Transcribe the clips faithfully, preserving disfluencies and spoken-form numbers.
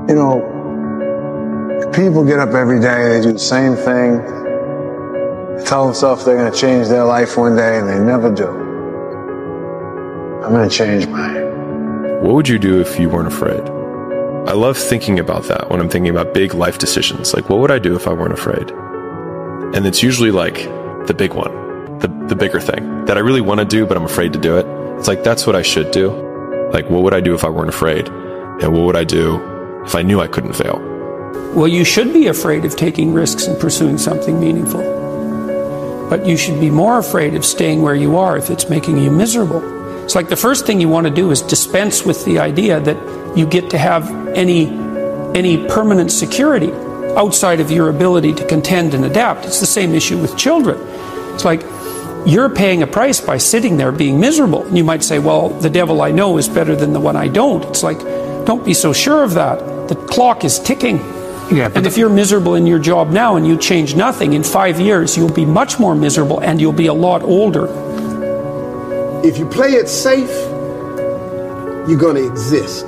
You know, people get up every day, they do the same thing, they tell themselves they're going to change their life one day, and they never do. I'm going to change mine. What would you do if you weren't afraid? I love thinking about that when I'm thinking about big life decisions. Like, what would I do if I weren't afraid? And it's usually like the big one, the, the bigger thing that I really want to do, but I'm afraid to do it. It's like, that's what I should do. Like, what would I do if I weren't afraid? And what would I do if I knew I couldn't fail? Well, you should be afraid of taking risks and pursuing something meaningful. But you should be more afraid of staying where you are if it's making you miserable. It's like the first thing you want to do is dispense with the idea that you get to have any, any permanent security outside of your ability to contend and adapt. It's the same issue with children. It's like you're paying a price by sitting there being miserable. And you might say, well, the devil I know is better than the one I don't. It's like, don't be so sure of that. The clock is ticking. Yeah, and if you're miserable in your job now and you change nothing, in five years you'll be much more miserable and you'll be a lot older. If you play it safe, you're going to exist.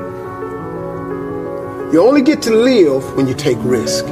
You only get to live when you take risk.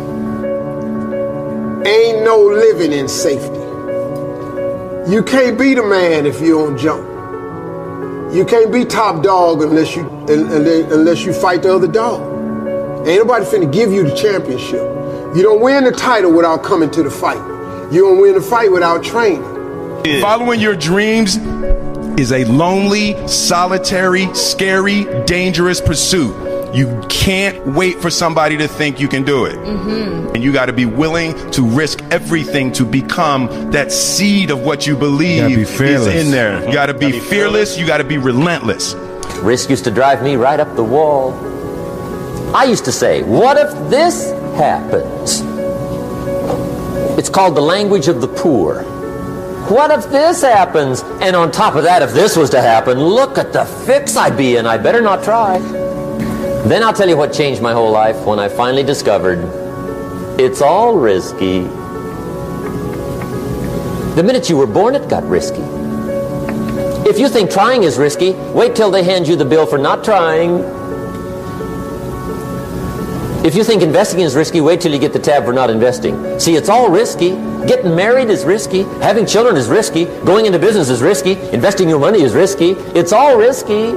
Ain't no living in safety. You can't be the man if you don't jump. You can't be top dog unless you unless you fight the other dog. Ain't nobody finna give you the championship. You don't win the title without coming to the fight. You don't win the fight without training. Following your dreams is a lonely, solitary, scary, dangerous pursuit. You can't wait for somebody to think you can do it. Mm-hmm. And you got to be willing to risk everything to become that seed of what you believe you is in there. You got to be fearless. You got to be relentless. Risk used to drive me right up the wall. I used to say, what if this happens? It's called the language of the poor. What if this happens? And on top of that, if this was to happen, look at the fix I'd be in. I better not try. Then I'll tell you what changed my whole life when I finally discovered it's all risky. The minute you were born, it got risky. If you think trying is risky, wait till they hand you the bill for not trying. If you think investing is risky, wait till you get the tab for not investing. See, it's all risky. Getting married is risky. Having children is risky. Going into business is risky. Investing your money is risky. It's all risky.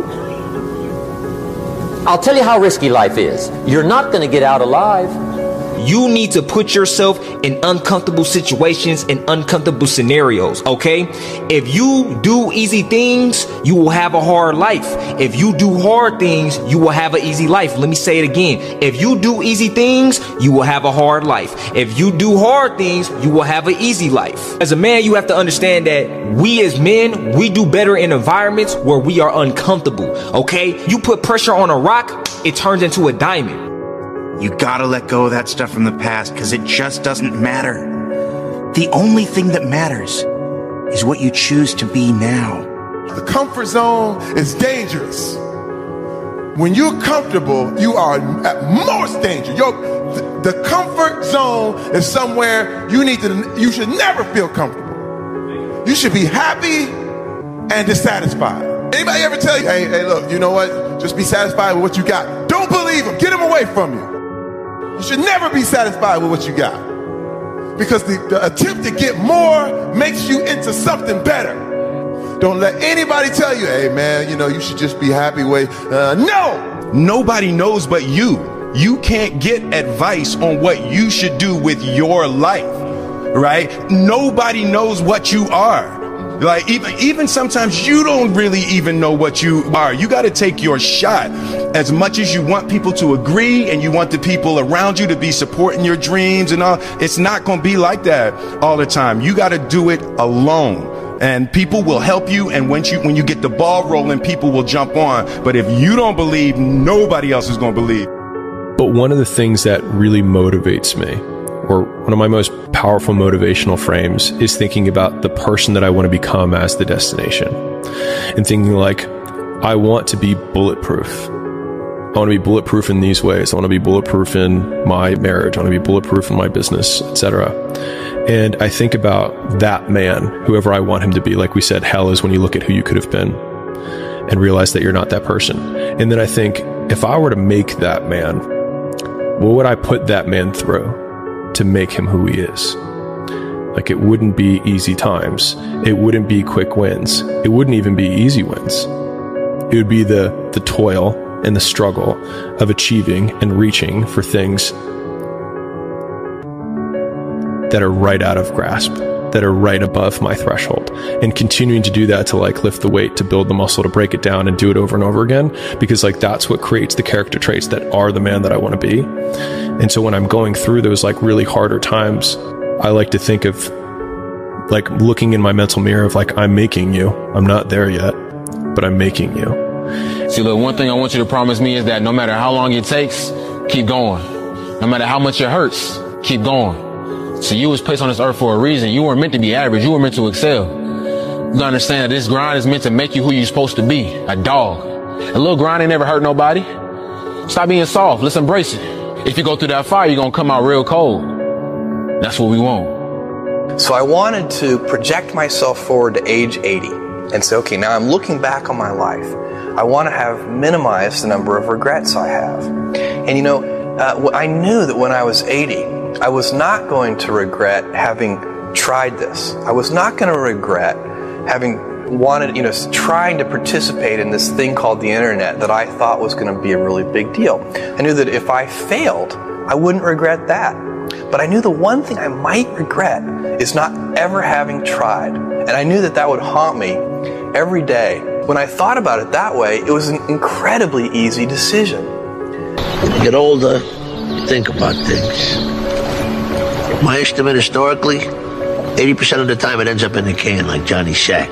I'll tell you how risky life is. You're not going to get out alive. You need to put yourself in uncomfortable situations and uncomfortable scenarios, okay? If you do easy things, you will have a hard life. If you do hard things, you will have an easy life. Let me say it again. If you do easy things, you will have a hard life. If you do hard things, you will have an easy life. As a man, you have to understand that we as men, we do better in environments where we are uncomfortable, okay? You put pressure on a rock, it turns into a diamond. You gotta let go of that stuff from the past because it just doesn't matter. The only thing that matters is what you choose to be now. The comfort zone is dangerous. When you're comfortable, you are at most danger. Your, the, the comfort zone is somewhere you need to, you should never feel comfortable. You should be happy and dissatisfied. Anybody ever tell you, hey, hey, look, you know what? Just be satisfied with what you got. Don't believe them. Get them away from you. You should never be satisfied with what you got. Because the, the attempt to get more makes you into something better. Don't let anybody tell you, hey man, you know, you should just be happy with, uh, no! Nobody knows but you. You can't get advice on what you should do with your life, right? Nobody knows what you are. Like even even sometimes you don't really even know what you are. You got to take your shot. As much as you want people to agree and you want the people around you to be supporting your dreams and all, it's not going to be like that all the time. You got to do it alone. And people will help you, and when you when you get the ball rolling, people will jump on. But if you don't believe, nobody else is going to believe. But one of the things that really motivates me, or one of my most powerful motivational frames, is thinking about the person that I want to become as the destination. And thinking like, I want to be bulletproof. I want to be bulletproof in these ways. I want to be bulletproof in my marriage. I want to be bulletproof in my business, et cetera. And I think about that man, whoever I want him to be. Like we said, hell is when you look at who you could have been and realize that you're not that person. And then I think, if I were to make that man what would I put that man through to make him who he is? Like, it wouldn't be easy times. It wouldn't be quick wins. It wouldn't even be easy wins. It would be the, the toil and the struggle of achieving and reaching for things that are right out of grasp, that are right above my threshold, and continuing to do that to like lift the weight, to build the muscle, to break it down and do it over and over again, because like that's what creates the character traits that are the man that I want to be. And so when I'm going through those like really harder times, I like to think of like looking in my mental mirror of like, I'm making you. I'm not there yet, but I'm making you. See, look, one thing I want you to promise me is that no matter how long it takes, keep going. No matter how much it hurts, keep going. So you was placed on this earth for a reason. You weren't meant to be average. You were meant to excel. You gotta understand that this grind is meant to make you who you're supposed to be, a dog. A little grind ain't never hurt nobody. Stop being soft. Let's embrace it. If you go through that fire, you're gonna come out real cold. That's what we want. So I wanted to project myself forward to age eighty and say, okay, now I'm looking back on my life. I want to have minimized the number of regrets I have. And you know, uh, I knew that when I was eighty, I was not going to regret having tried this. I was not going to regret having wanted, you know, trying to participate in this thing called the internet that I thought was going to be a really big deal. I knew that if I failed, I wouldn't regret that. But I knew the one thing I might regret is not ever having tried. And I knew that that would haunt me every day. When I thought about it that way, it was an incredibly easy decision. When you get older, you think about things. My estimate historically, eighty percent of the time it ends up in the can like Johnny Sack.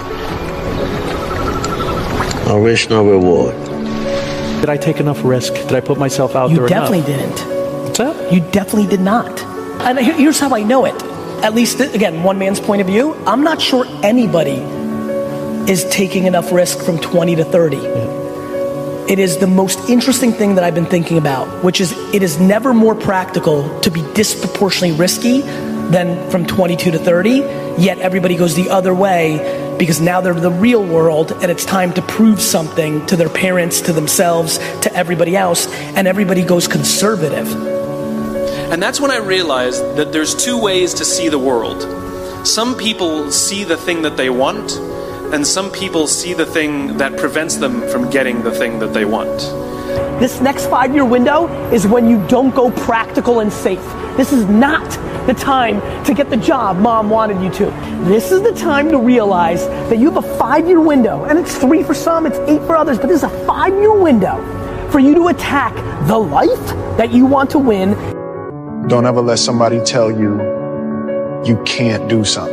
No risk, no reward. Did I take enough risk? Did I put myself out you there enough? You definitely didn't. What's that? You definitely did not. And here's how I know it. At least, again, one man's point of view. I'm not sure anybody is taking enough risk from twenty to thirty. Yeah. It is the most interesting thing that I've been thinking about, which is it is never more practical to be disproportionately risky than from twenty-two to thirty, yet everybody goes the other way because now they're the real world and it's time to prove something to their parents, to themselves, to everybody else, and everybody goes conservative. And that's when I realized that there's two ways to see the world. Some people see the thing that they want, and some people see the thing that prevents them from getting the thing that they want. This next five-year window is when you don't go practical and safe. This is not the time to get the job mom wanted you to. This is the time to realize that you have a five-year window, and it's three for some, it's eight for others, but this is a five-year window for you to attack the life that you want to win. Don't ever let somebody tell you you can't do something.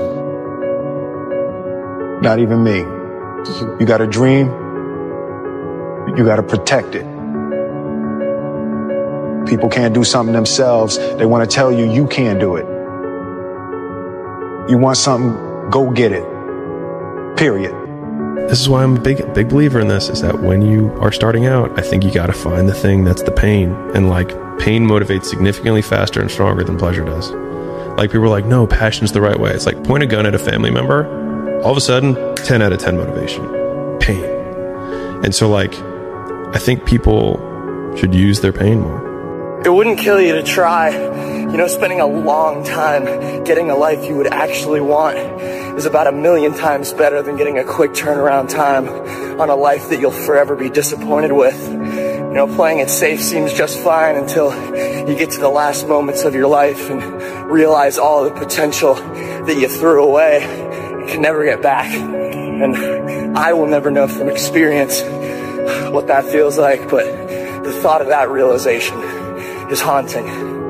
Not even me. You got a dream, you got to protect it. People can't do something themselves. They want to tell you you can't do it. You want something, go get it. Period. This is why I'm a big, big believer in this, is that when you are starting out, I think you got to find the thing that's the pain. And like, pain motivates significantly faster and stronger than pleasure does. Like, people are like, no, passion's the right way. It's like, point a gun at a family member, all of a sudden, ten out of ten motivation. Pain. And so, like, I think people should use their pain more. It wouldn't kill you to try. You know, spending a long time getting a life you would actually want is about a million times better than getting a quick turnaround time on a life that you'll forever be disappointed with. You know, playing it safe seems just fine until you get to the last moments of your life and realize all the potential that you threw away and can never get back. And I will never know from experience what that feels like, but the thought of that realization is haunting.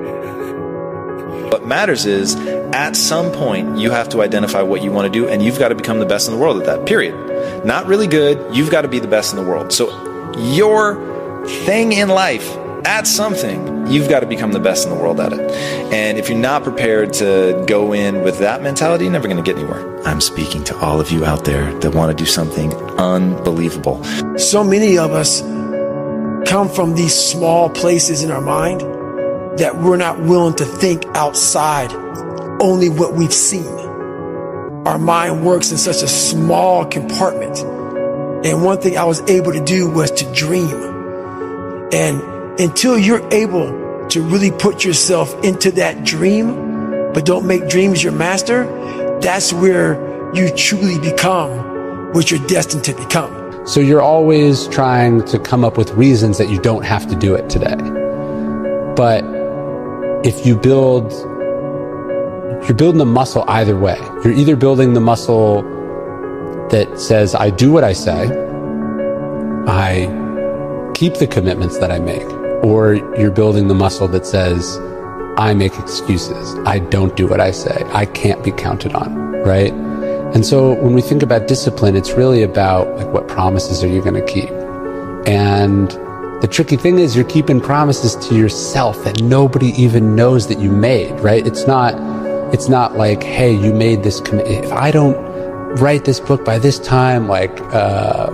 What matters is, at some point, you have to identify what you want to do, and you've got to become the best in the world at that, period. Not really good, you've got to be the best in the world. So your thing in life, at something, you've got to become the best in the world at it. And if you're not prepared to go in with that mentality, you're never going to get anywhere. I'm speaking to all of you out there that want to do something unbelievable. So many of us come from these small places in our mind that we're not willing to think outside only what we've seen. Our mind works in such a small compartment. And one thing I was able to do was to dream. And until you're able to really put yourself into that dream, but don't make dreams your master, that's where you truly become what you're destined to become. So you're always trying to come up with reasons that you don't have to do it today. But if you build, you're building the muscle either way. You're either building the muscle that says, I do what I say, I keep the commitments that I make, or you're building the muscle that says, I make excuses, I don't do what I say, I can't be counted on, right? And so when we think about discipline, it's really about like, what promises are you going to keep? And the tricky thing is you're keeping promises to yourself that nobody even knows that you made, right? It's not, it's not like, hey, you made this commitment. If I don't write this book by this time, like, uh,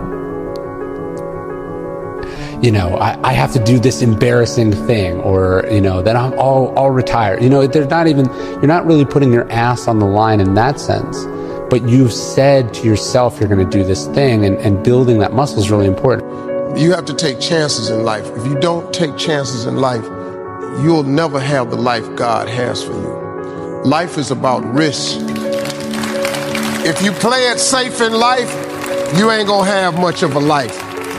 you know, I, I have to do this embarrassing thing, or, you know, then I'm all, I'll retire. You know, they're not even, you're not really putting your ass on the line in that sense. But you've said to yourself you're going to do this thing, and, and building that muscle is really important. You have to take chances in life. If you don't take chances in life, you'll never have the life God has for you. Life is about risk. If you play it safe in life, you ain't going to have much of a life.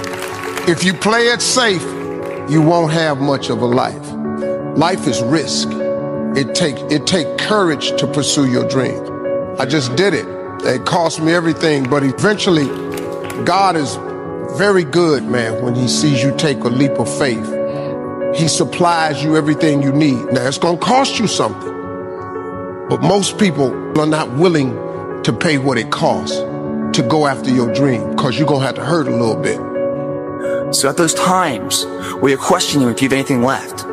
If you play it safe, you won't have much of a life. Life is risk. It take, it take courage to pursue your dream. I just did it. It cost me everything, but eventually, God is very good, man, when he sees you take a leap of faith. He supplies you everything you need. Now, it's going to cost you something, but most people are not willing to pay what it costs to go after your dream, because you're going to have to hurt a little bit. So at those times where you're questioning if you have anything left,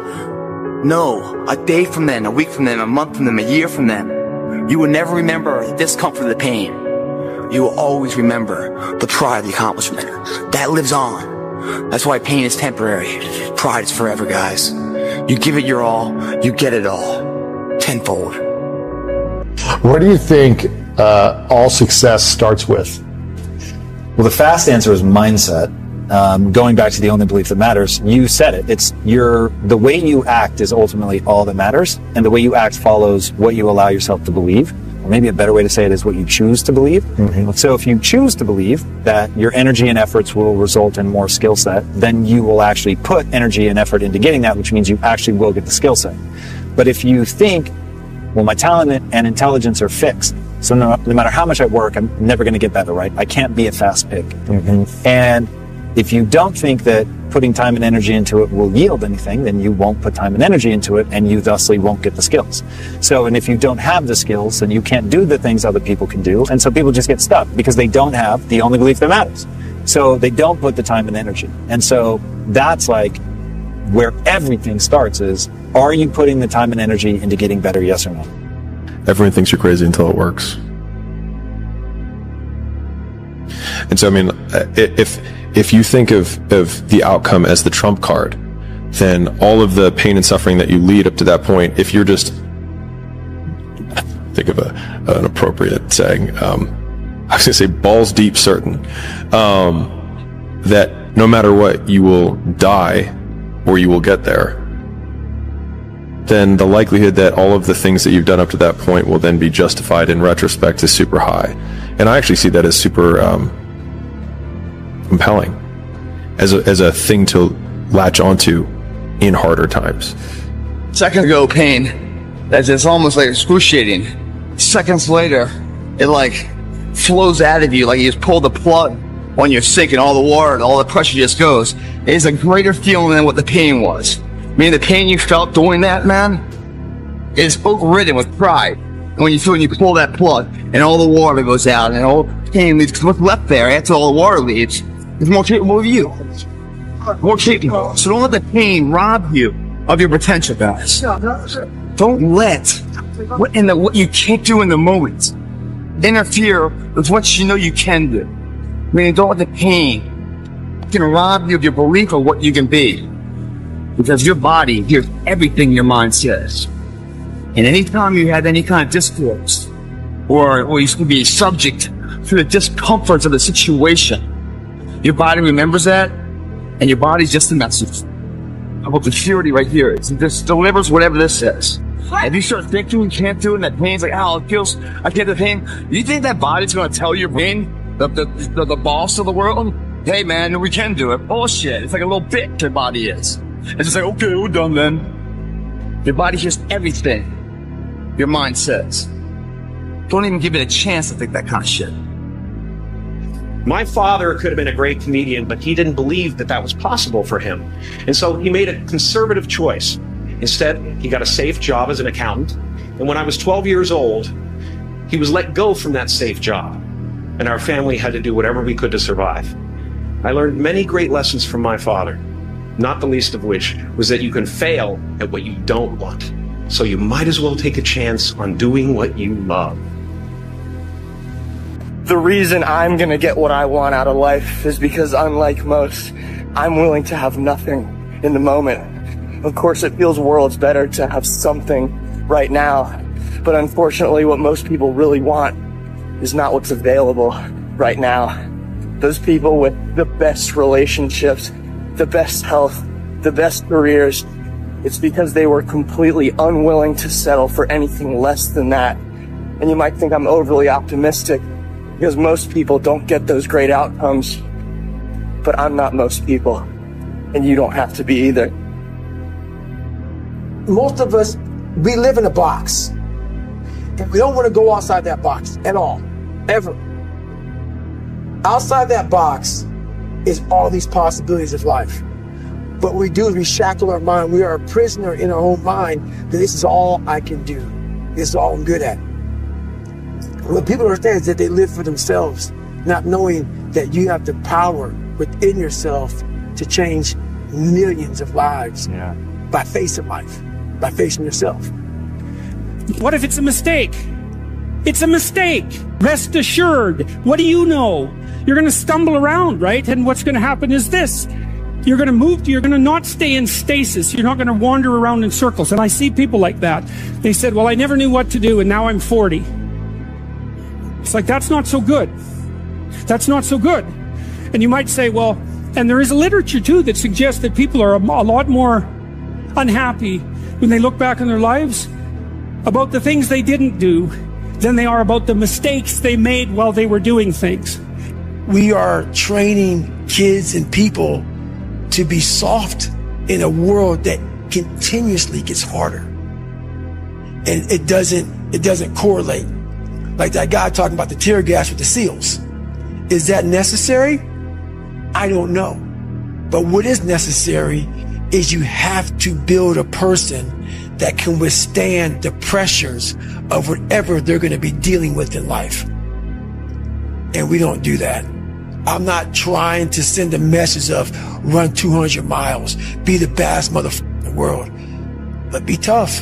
no, a day from then, a week from then, a month from then, a year from then, you will never remember the discomfort of the pain. You will always remember the pride of the accomplishment. That lives on. That's why pain is temporary. Pride is forever, guys. You give it your all, you get it all. Tenfold. What do you think uh, all success starts with? Well, the fast answer is mindset. Um, going back to the only belief that matters, you said it. It's your, the way you act is ultimately all that matters, and the way you act follows what you allow yourself to believe. Or maybe a better way to say it is what you choose to believe. Mm-hmm. So if you choose to believe that your energy and efforts will result in more skill set, then you will actually put energy and effort into getting that, which means you actually will get the skill set. But if you think, well, my talent and intelligence are fixed, so no, no matter how much I work, I'm never going to get better, right? I can't be a fast pick. Mm-hmm. And if you don't think that putting time and energy into it will yield anything, then you won't put time and energy into it, and you thusly won't get the skills. So, and if you don't have the skills, then you can't do the things other people can do, and so people just get stuck because they don't have the only belief that matters. So they don't put the time and energy. And so that's like where everything starts is, are you putting the time and energy into getting better, yes or no? Everyone thinks you're crazy until it works. And so, I mean, if if you think of, of the outcome as the trump card, then all of the pain and suffering that you lead up to that point, if you're just, think of a, an appropriate saying, um, I was going to say balls deep certain, um, that no matter what, you will die or you will get there, then the likelihood that all of the things that you've done up to that point will then be justified in retrospect is super high. And I actually see that as super um, compelling, as a, as a thing to latch onto in harder times. Seconds ago, pain, that's it's almost like excruciating. Seconds later, it like flows out of you like you just pulled the plug on your sink and all the water, all the pressure just goes. It is a greater feeling than what the pain was. I mean, the pain you felt doing that, man, is overridden with pride. And when you feel when you pull that plug and all the water goes out and all the pain leaves, because what's left there after all the water leaves is more capable of you. More capable. So don't let the pain rob you of your potential, guys. Don't let what in the what you can't do in the moment interfere with what you know you can do. I mean, don't let the pain can rob you of your belief of what you can be. Because your body hears everything your mind says. And anytime you have any kind of discourse, or, or you can be subject to the discomforts of the situation, your body remembers that, and your body's just a message. about the theory right here. It's, this delivers whatever this says. What? And you start thinking you can't do it, and that pain's like, oh, it feels, I can't do the pain. You think that body's gonna tell your brain, the, the, the, the boss of the world, hey man, we can do it? Bullshit. It's like a little bitch your body is. It's just like, okay, we're done then. Your body hears everything your mind says. Don't even give it a chance to think that kind of shit. My father could have been a great comedian, but he didn't believe that that was possible for him. And so he made a conservative choice. Instead, he got a safe job as an accountant. And when I was twelve years old, he was let go from that safe job. And our family had to do whatever we could to survive. I learned many great lessons from my father, not the least of which was that you can fail at what you don't want. So you might as well take a chance on doing what you love. The reason I'm gonna get what I want out of life is because, unlike most, I'm willing to have nothing in the moment. Of course, it feels worlds better to have something right now, but unfortunately what most people really want is not what's available right now. Those people with the best relationships, the best health, the best careers, it's because they were completely unwilling to settle for anything less than that. And you might think I'm overly optimistic because most people don't get those great outcomes, but I'm not most people, and you don't have to be either. Most of us, we live in a box, and we don't want to go outside that box at all, ever. Outside that box is all these possibilities of life. What we do is we shackle our mind. We are a prisoner in our own mind that this is all I can do. This is all I'm good at. What people understand is that they live for themselves, not knowing that you have the power within yourself to change millions of lives yeah. by facing life, by facing yourself. What if it's a mistake? It's a mistake. Rest assured. What do you know? You're going to stumble around, right? And what's going to happen is this. You're going to move, you're going to not stay in stasis. You're not going to wander around in circles. And I see people like that. They said, well, I never knew what to do, and now I'm forty. It's like, that's not so good. That's not so good. And you might say, well, and there is a literature too that suggests that people are a, a lot more unhappy when they look back on their lives about the things they didn't do than they are about the mistakes they made while they were doing things. We are training kids and people to be soft in a world that continuously gets harder. And it doesn't, it doesn't correlate. Like that guy talking about the tear gas with the SEALs. Is that necessary? I don't know. But what is necessary is you have to build a person that can withstand the pressures of whatever they're going to be dealing with in life. And we don't do that. I'm not trying to send a message of run two hundred miles, be the baddest motherfucker in the world, but be tough.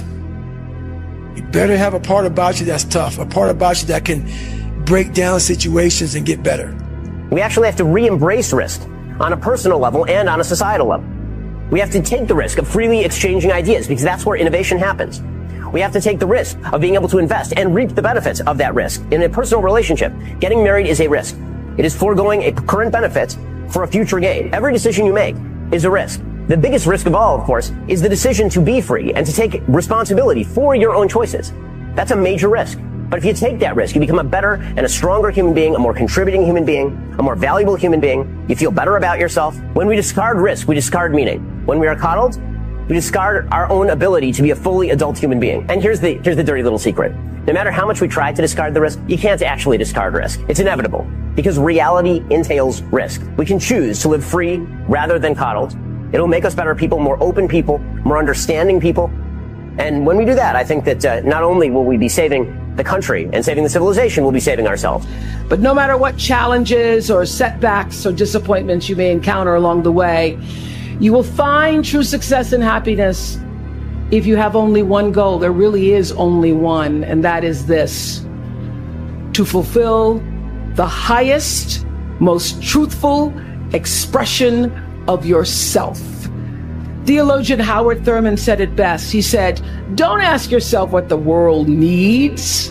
You better have a part about you that's tough, a part about you that can break down situations and get better. We actually have to re-embrace risk on a personal level and on a societal level. We have to take the risk of freely exchanging ideas because that's where innovation happens. We have to take the risk of being able to invest and reap the benefits of that risk. In a personal relationship, getting married is a risk. It is foregoing a current benefit for a future gain. Every decision you make is a risk. The biggest risk of all, of course, is the decision to be free and to take responsibility for your own choices. That's a major risk. But if you take that risk, you become a better and a stronger human being, a more contributing human being, a more valuable human being. You feel better about yourself. When we discard risk, we discard meaning. When we are coddled, we discard our own ability to be a fully adult human being. And here's the, here's the dirty little secret. No matter how much we try to discard the risk, you can't actually discard risk. It's inevitable because reality entails risk. We can choose to live free rather than coddled. It'll make us better people, more open people, more understanding people. And when we do that, I think that uh, not only will we be saving the country and saving the civilization, we'll be saving ourselves. But no matter what challenges or setbacks or disappointments you may encounter along the way, you will find true success and happiness if you have only one goal. There really is only one, and that is this: to fulfill the highest, most truthful expression of yourself. Theologian Howard Thurman said it best. He said, don't ask yourself what the world needs.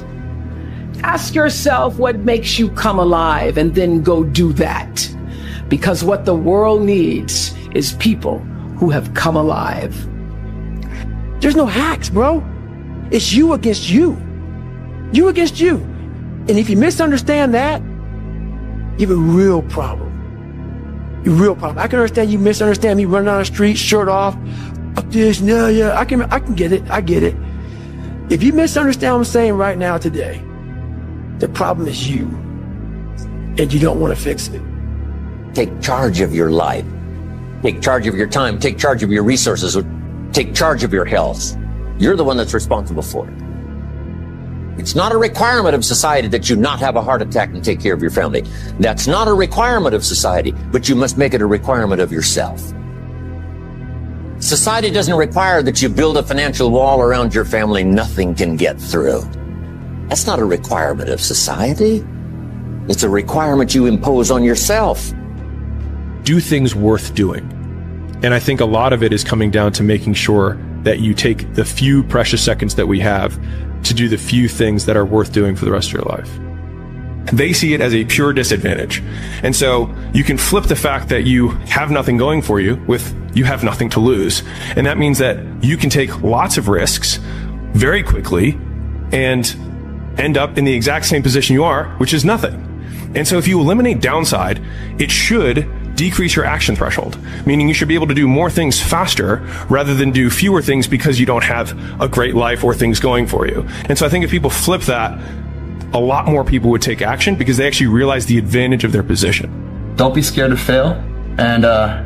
Ask yourself what makes you come alive, and then go do that. Because what the world needs is people who have come alive. There's no hacks, bro. It's you against you. You against you. And if you misunderstand that, you have a real problem. A real problem. I can understand you misunderstand me running down the street, shirt off, up this, no, yeah, I can, I can get it. I get it. If you misunderstand what I'm saying right now today, the problem is you, and you don't want to fix it. Take charge of your life. Take charge of your time. Take charge of your resources. Take charge of your health. You're the one that's responsible for it. It's not a requirement of society that you not have a heart attack and take care of your family. That's not a requirement of society, but you must make it a requirement of yourself. Society doesn't require that you build a financial wall around your family nothing can get through. That's not a requirement of society. It's a requirement you impose on yourself. Do things worth doing. And I think a lot of it is coming down to making sure that you take the few precious seconds that we have to do the few things that are worth doing for the rest of your life. They see it as a pure disadvantage. And so you can flip the fact that you have nothing going for you with you have nothing to lose. And that means that you can take lots of risks very quickly and end up in the exact same position you are, which is nothing. And so if you eliminate downside, it should decrease your action threshold, meaning you should be able to do more things faster rather than do fewer things because you don't have a great life or things going for you. And so I think if people flip that, a lot more people would take action because they actually realize the advantage of their position. Don't be scared to fail, and uh,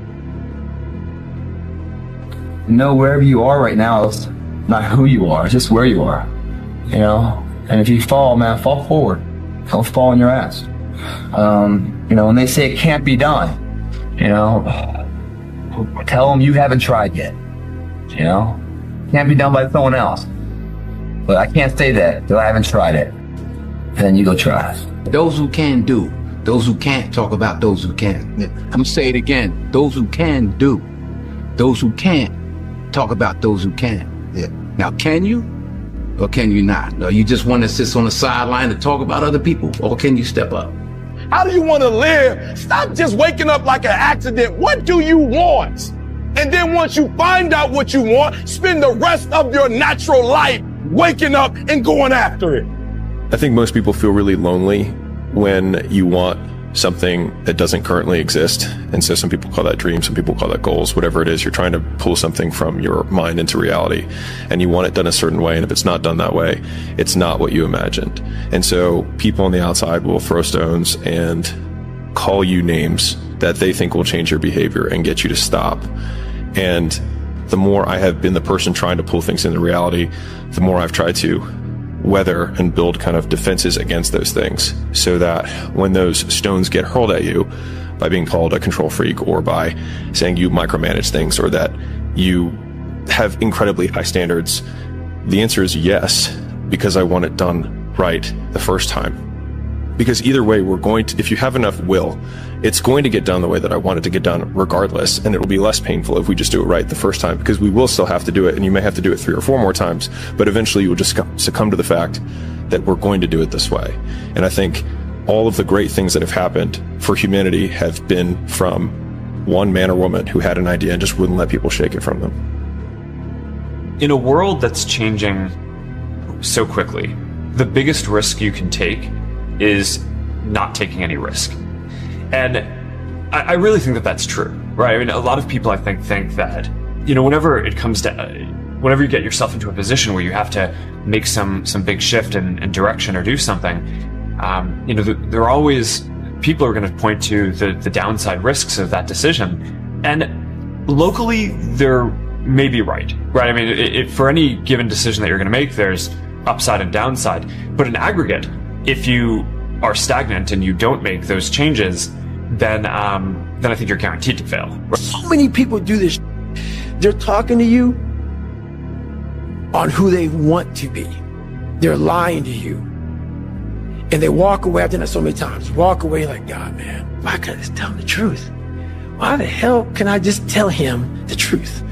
you know, wherever you are right now is not who you are, it's just where you are, you know. And if you fall, man, fall forward. Don't fall on your ass. Um, you know, when they say it can't be done, you know, tell them you haven't tried yet. You know, can't be done by someone else. But I can't say that until I haven't tried it. Then you go try. Those who can do, those who can't talk about those who can. I'm gonna say it again. Those who can do, those who can't talk about those who can. Yeah. Now, can you? Or can you not? Or you just want to sit on the sideline to talk about other people? Or can you step up? How do you want to live? Stop just waking up like an accident. What do you want? And then once you find out what you want, spend the rest of your natural life waking up and going after it. I think most people feel really lonely when you want something that doesn't currently exist. And so some people call that dreams, some people call that goals, whatever it is. You're trying to pull something from your mind into reality and you want it done a certain way. And if it's not done that way, it's not what you imagined. And so people on the outside will throw stones and call you names that they think will change your behavior and get you to stop. And the more I have been the person trying to pull things into reality, the more I've tried to weather and build kind of defenses against those things so that when those stones get hurled at you by being called a control freak or by saying you micromanage things or that you have incredibly high standards, the answer is yes, because I want it done right the first time. Because either way, we're going to, if you have enough will, it's going to get done the way that I want it to get done regardless. And it will be less painful if we just do it right the first time, because we will still have to do it. And you may have to do it three or four more times, but eventually you will just succumb to the fact that we're going to do it this way. And I think all of the great things that have happened for humanity have been from one man or woman who had an idea and just wouldn't let people shake it from them. In a world that's changing so quickly, the biggest risk you can take is not taking any risk. And I, I really think that that's true, right? I mean, a lot of people, I think, think that, you know, whenever it comes to, whenever you get yourself into a position where you have to make some, some big shift in, in direction or do something, um, you know, there are always, people are going to point to the, the downside risks of that decision. And locally, they're maybe right, right? I mean, it, it, for any given decision that you're going to make, there's upside and downside. But in aggregate, if you are stagnant and you don't make those changes, then um, then I think you're guaranteed to fail. So many people do this. They're talking to you on who they want to be. They're lying to you. And they walk away, I've done that so many times, walk away like, God, man, why can't I just tell him the truth? Why the hell can I just tell him the truth?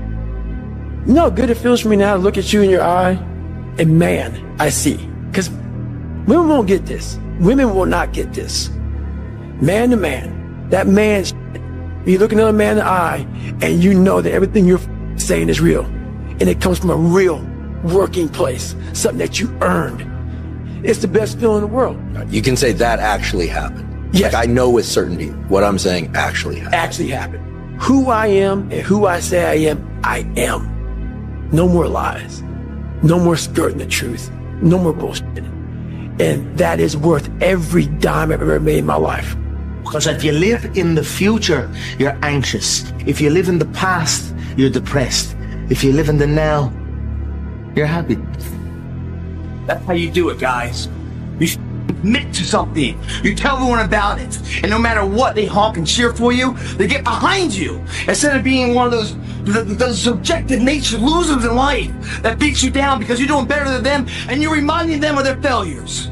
You know how good it feels for me now to look at you in your eye? And man, I see. Because women won't get this. Women will not get this. Man to man, that man You look another man in the eye and you know that everything you're saying is real. And it comes from a real working place, something that you earned. It's the best feeling in the world. You can say that actually happened. Yes. Like I know with certainty what I'm saying actually happened. Actually happened. Who I am and who I say I am, I am. No more lies. No more skirting the truth. No more bullshit. And that is worth every dime I've ever made in my life. Because if you live in the future, you're anxious. If you live in the past, you're depressed. If you live in the now, you're happy. That's how you do it, guys. You admit to something. You tell everyone about it. And no matter what, they honk and cheer for you. They get behind you. Instead of being one of those, those subjective nature losers in life that beats you down because you're doing better than them and you're reminding them of their failures.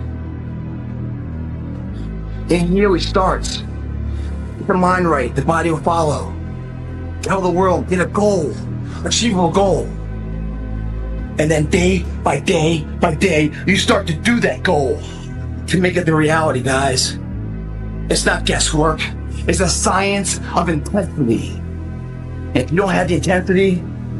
And here it starts. Get the mind right, the body will follow. Tell the world, get a goal, achievable goal. And then day by day by day, you start to do that goal to make it the reality, guys. It's not guesswork. It's a science of intensity. If you don't have the intensity,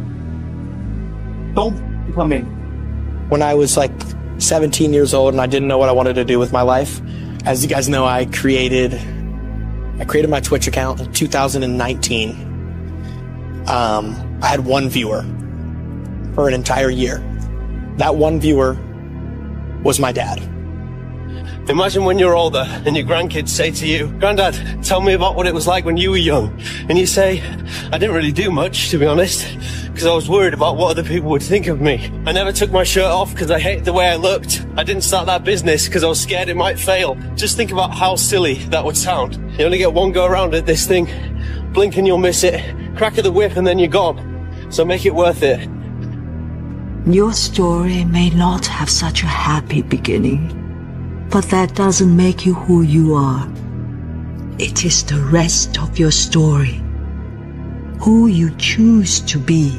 don't come in. When I was like seventeen years old and I didn't know what I wanted to do with my life, as you guys know, I created, I created my Twitch account in two thousand nineteen. Um, I had one viewer for an entire year. That one viewer was my dad. Imagine when you're older and your grandkids say to you, "Granddad, tell me about what it was like when you were young." And you say, "I didn't really do much, to be honest, because I was worried about what other people would think of me. I never took my shirt off because I hated the way I looked. I didn't start that business because I was scared it might fail." Just think about how silly that would sound. You only get one go around at this thing. Blink and you'll miss it. Crack of the whip and then you're gone. So make it worth it. Your story may not have such a happy beginning, but that doesn't make you who you are. It is the rest of your story, who you choose to be.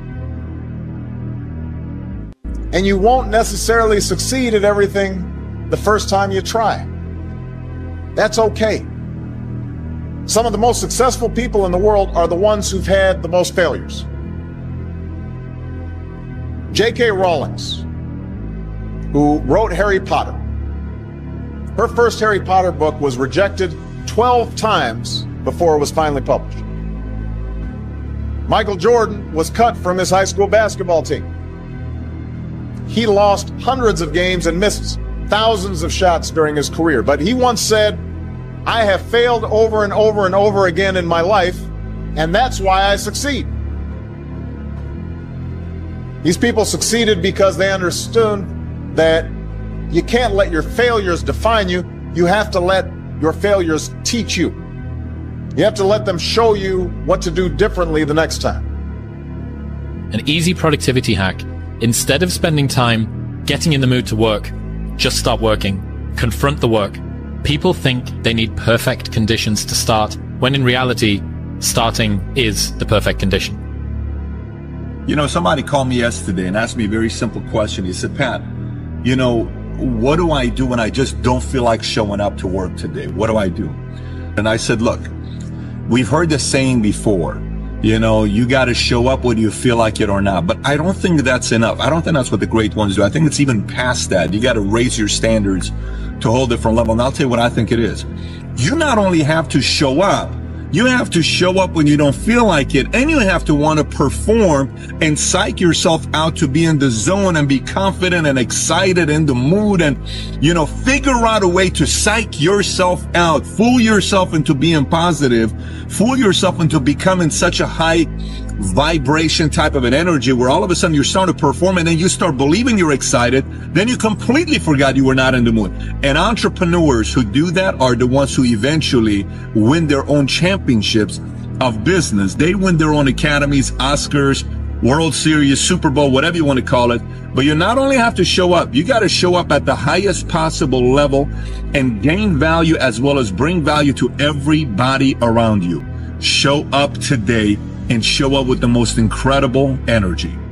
And you won't necessarily succeed at everything the first time you try. That's okay. Some of the most successful people in the world are the ones who've had the most failures. J K Rowling, who wrote Harry Potter, her first Harry Potter book was rejected twelve times before it was finally published. Michael Jordan was cut from his high school basketball team. He lost hundreds of games and missed thousands of shots during his career. But he once said, "I have failed over and over and over again in my life, and that's why I succeed." These people succeeded because they understood that you can't let your failures define you. You have to let your failures teach you. You have to let them show you what to do differently the next time. An easy productivity hack. Instead of spending time getting in the mood to work, just start working. Confront the work. People think they need perfect conditions to start, when in reality, starting is the perfect condition. You know, somebody called me yesterday and asked me a very simple question. He said, "Pat, you know, what do I do when I just don't feel like showing up to work today? What do I do?" And I said, "Look, we've heard the saying before, you know, you got to show up whether you feel like it or not. But I don't think that's enough. I don't think that's what the great ones do. I think it's even past that. You got to raise your standards to a whole different level. And I'll tell you what I think it is. You not only have to show up, you have to show up when you don't feel like it, and you have to want to perform and psych yourself out to be in the zone and be confident and excited in the mood, and, you know, figure out a way to psych yourself out, fool yourself into being positive, fool yourself into becoming such a high vibration type of an energy where all of a sudden you're starting to perform and then you start believing you're excited, then you completely forgot you were not in the mood. And entrepreneurs who do that are the ones who eventually win their own championships of business. They win their own academies, Oscars, World Series, Super Bowl, whatever you want to call it. But you not only have to show up, you got to show up at the highest possible level and gain value as well as bring value to everybody around you. Show up today and show up with the most incredible energy.